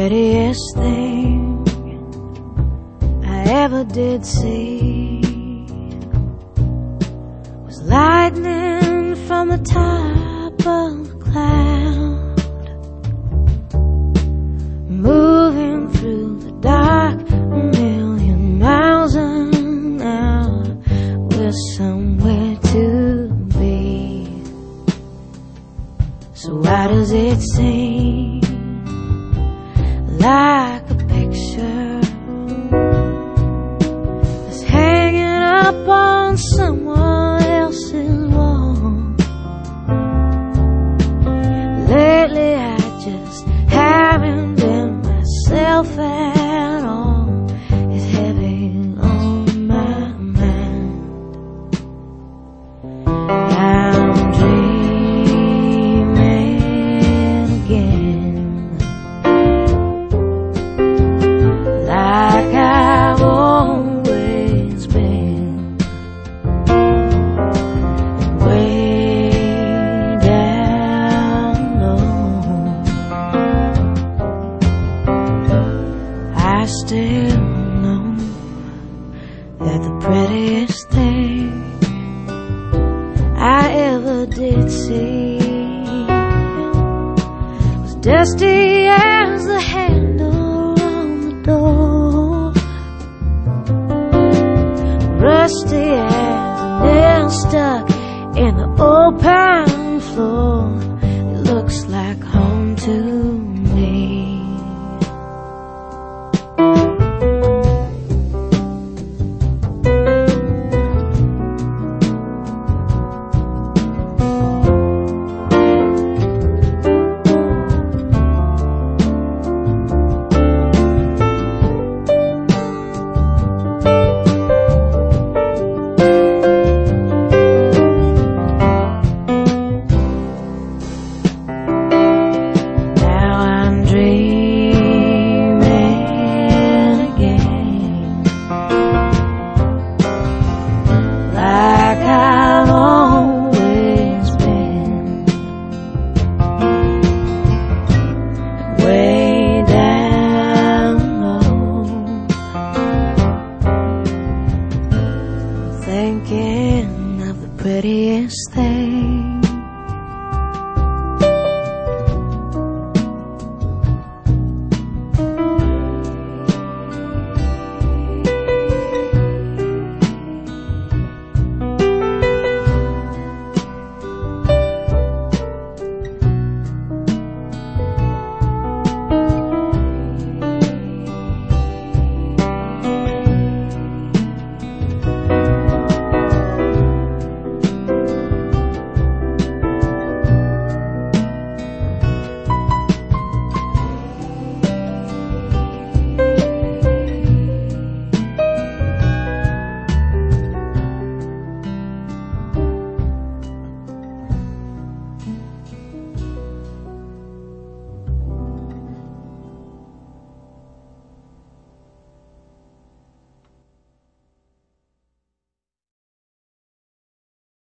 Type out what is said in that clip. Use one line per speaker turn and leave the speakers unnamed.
prettiest thing I ever did see was lightning from the top of a cloud, moving through the dark a million miles an hour. We're somewhere to be. So why does it seem like a picture that's hanging up on someone else's wall? Lately I just haven't been myself at all. It's heavy on my mind. I'm dreaming again, like I've always been, way down low. I still know that the prettiest